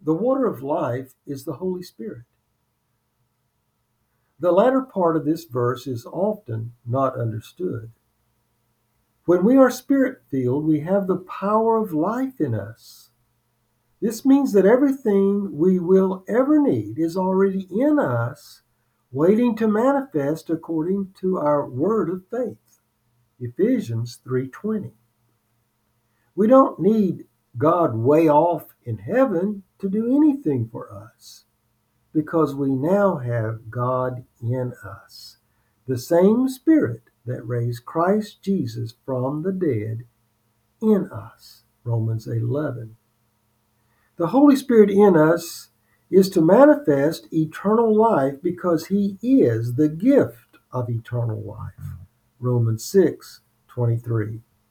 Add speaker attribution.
Speaker 1: The water of life is the Holy Spirit. The latter part of this verse is often not understood. When we are spirit-filled, we have the power of life in us. This means that everything we will ever need is already in us, waiting to manifest according to our word of faith. Ephesians 3:20. We don't need God way off in heaven to do anything for us, because we now have God in us. The same Spirit that raised Christ Jesus from the dead in us. Romans 8:11. The Holy Spirit in us is to manifest eternal life because he is the gift of eternal life. Romans 6:23.